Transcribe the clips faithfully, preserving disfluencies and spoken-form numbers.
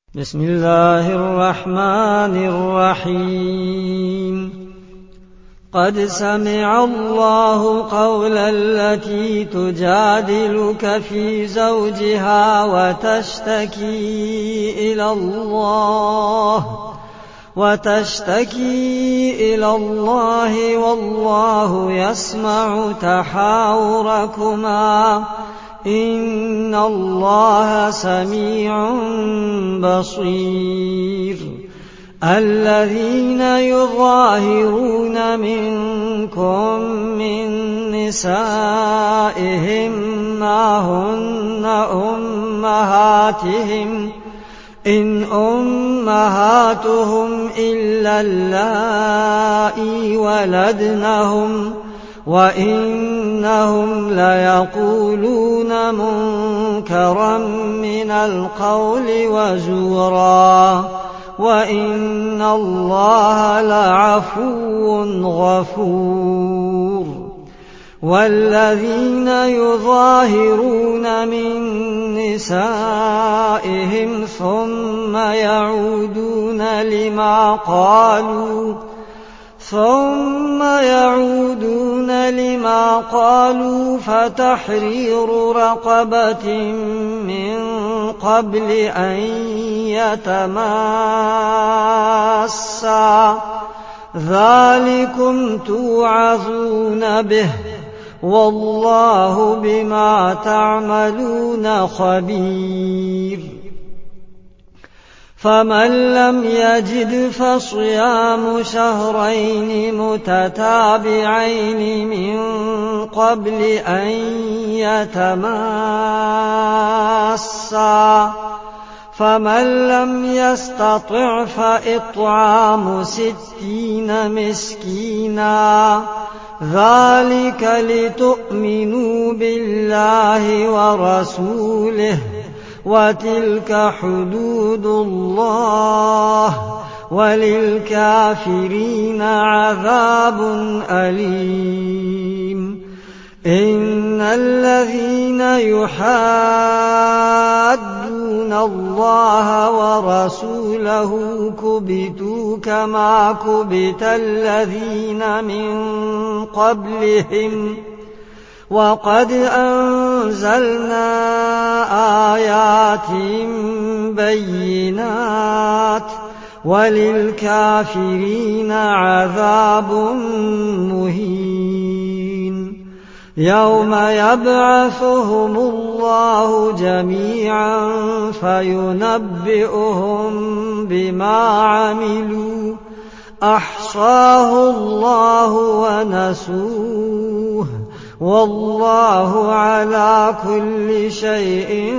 بسم الله الرحمن الرحيم قد سمع الله قول التي تجادلك في زوجها وتشتكي إلى الله وتشتكي إلى الله والله يسمع تحاوركما إن الله سميع بصير الذين يظاهرون منكم من نسائهم ما هن أمهاتهم إن أمهاتهم إلا اللائي ولدنهم وإنهم ليقولون منكرا من القول وزورا وإن الله لعفو غفور والذين يظاهرون من نسائهم ثم يعودون لما قالوا ثم يعودون لما قالوا فتحرير رقبة من قبل أن يتماسا ذلكم توعظون به والله بما تعملون خبير فمن لم يجد فصيام شهرين متتابعين من قبل أن يتماسا فمن لم يستطع فإطعام ستين مسكينا ذلك لتؤمنوا بالله ورسوله وتلك حدود الله وللكافرين عذاب أليم إن الذين يحادون الله ورسوله كبتوا كما كبت الذين من قبلهم وقد أنزلنا آيات بينات وللكافرين عذاب مهين يوم يبعثهم الله جميعا فينبئهم بما عملوا أحصاه الله ونسوه والله على كل شيء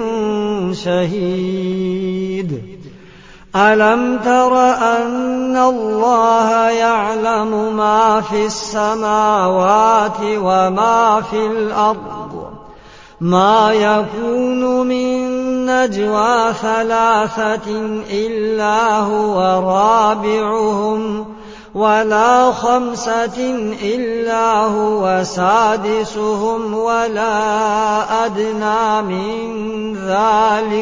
شهيد ألم تر أن الله يعلم ما في السماوات وما في الأرض ما يكون من نجوى ثلاثة إلا هو رابعهم ولا خمسة إلا هو سادسهم ولا أدنى من ذلك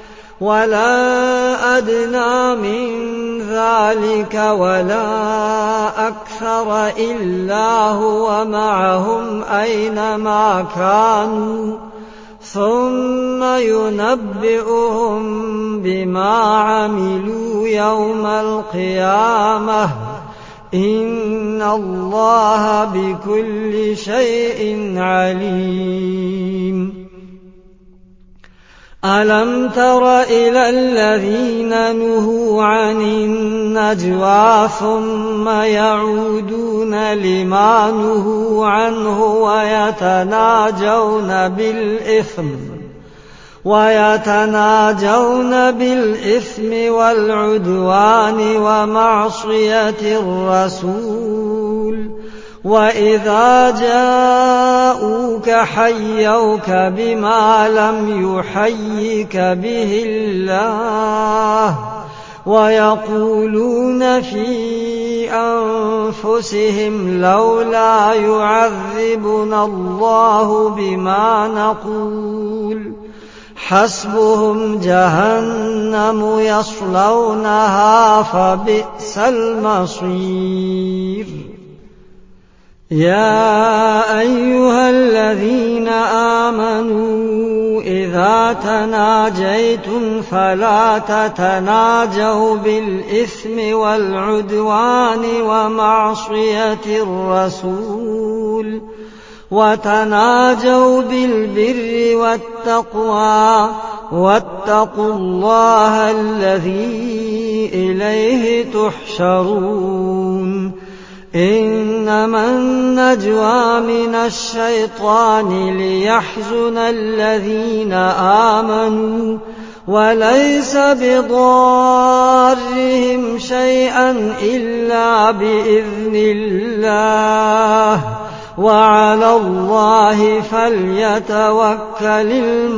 ولا أدنى من ذلك ولا أكثر إلا هو معهم أينما كانوا ثم ينبئهم بما عملوا يوم القيامة إن الله بكل شيء عليم ألم تر إلى الذين نهوا عن النجوى ثم يعودون لما نهوا عنه ويتناجون بالإثم ويتناجون بالإثم والعدوان ومعصية الرسول وإذا جاءوك حيوك بما لم يحيك به الله ويقولون في أنفسهم لولا يعذبنا الله بما نقول حسبهم جهنم يصلونها فبئس المصير. يا أيها الذين آمنوا إذا تناجيتم فلا تتناجوا بالإثم والعدوان ومعصية الرسول، وتناجوا بالبر والتقوى، واتقوا الله الذي إليه تحشرون. إنما النجوى من الشيطان ليحزن الذين آمنوا وليس بضارهم شيئا إلا بإذن الله، وعلى الله فليتوكل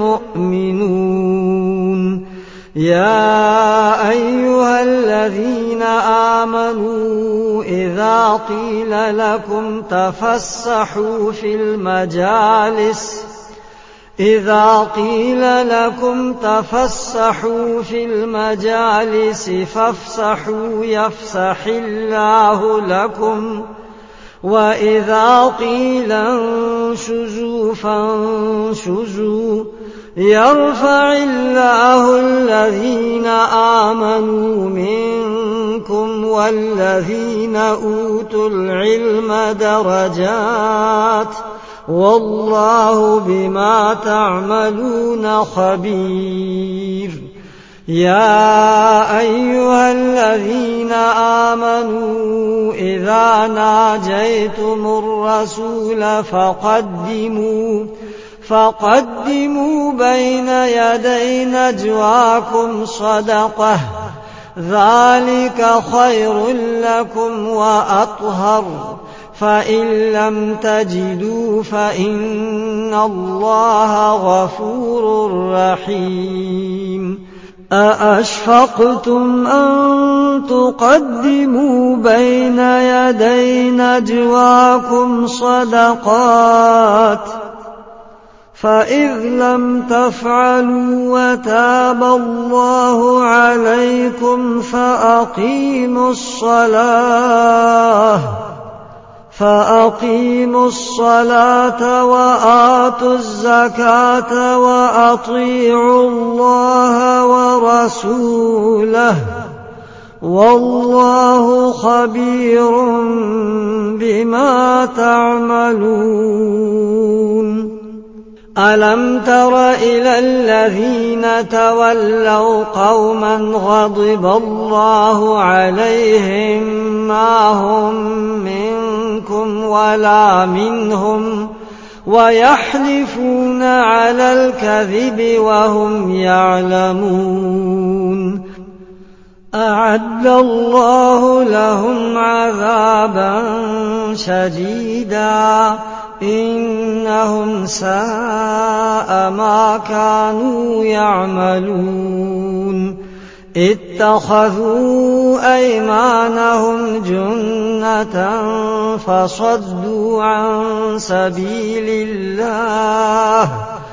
المؤمنون. يا أيها الذين آمنوا إذا قيل لكم تفسحوا في المجالس إذا قيل لكم تفسحوا في المجالس فافسحوا يفسح الله لكم، وإذا قيل انشزوا فانشزوا يرفع الله الذين آمنوا منكم والذين أوتوا العلم درجات، والله بما تعملون خبير. يا أيها الذين آمنوا إذا ناجيتم الرسول فقدموا فقدموا بين يدي نجواكم صدقة، ذلك خير لكم وأطهر، فإن لم تجدوا فإن الله غفور رحيم. أأشفقتم أن تقدموا بين يدي نجواكم صدقات، فإذ لم تفعلوا وتاب الله عليكم فأقيموا الصلاة فأقيموا الصلاة وآتوا الزكاة وأطيعوا الله ورسوله، والله خبير بما تعملون. ألم تر إلى الذين تولوا قوما غضب الله عليهم ما هم منكم ولا منهم ويحلفون على الكذب وهم يعلمون، أعد الله لهم عذابا شديدا إنهم ساء ما كانوا يعملون. اتخذوا أيمانهم جنة فصدوا عن سبيل الله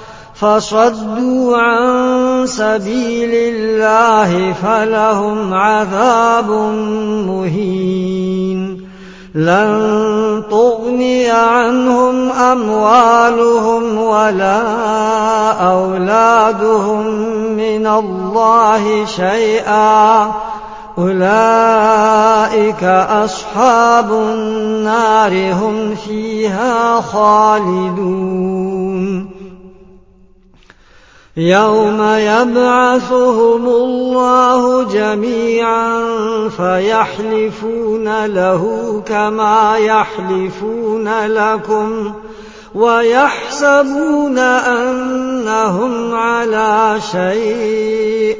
فصدوا عن سبيل الله فلهم عذاب مهين. لن تغني عنهم أموالهم ولا أولادهم من الله شيئا، أولئك أصحاب النار هم فيها خالدون. يوم يبعثهم الله جميعا فيحلفون له كما يحلفون لكم ويحسبون أنهم على شيء،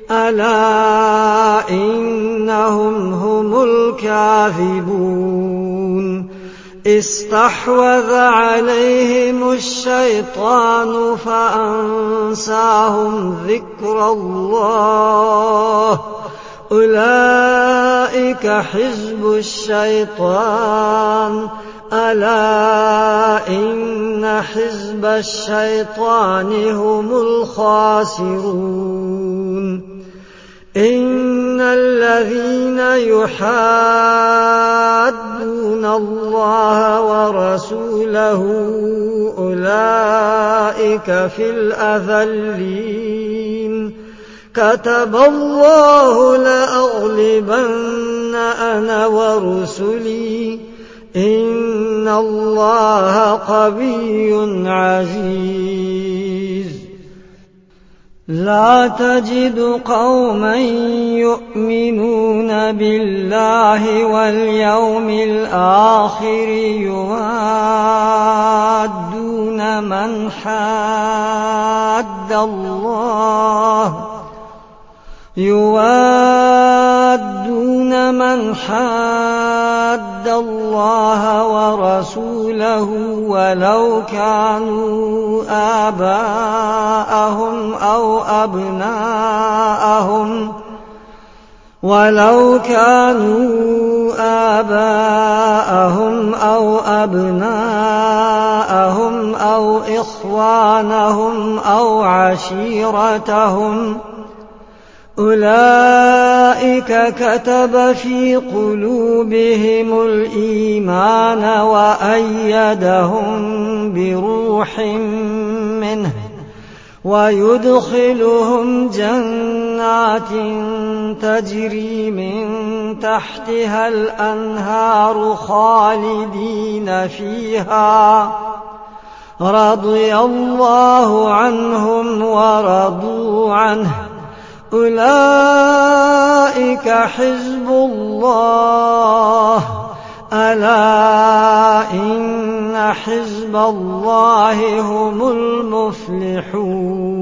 ألا إنهم هم الكاذبون. استحوذ عليهم الشيطان فأنساهم ذكر الله، أولئك حزب الشيطان، ألا إن حزب الشيطان هم الخاسرون إن الذين يحادون الله ورسوله أولئك في الأذلين كتب الله لأغلبن أنا ورسلي إن الله قوي عزيز لا تجد قوما يؤمنون بالله واليوم الآخر يوادون من حاد الله يوادون من حاد الله ورسوله ولو كانوا آباءهم أو أبناءهم ولو كانوا آباءهم أو أبناءهم أو إخوانهم أو عشيرتهم أولئك كتب في قلوبهم الإيمان وأيدهم بروح منه ويدخلهم جنات تجري من تحتها الأنهار خالدين فيها رضي الله عنهم ورضوا عنه أولئك حزب الله ألا إن حزب الله هم المفلحون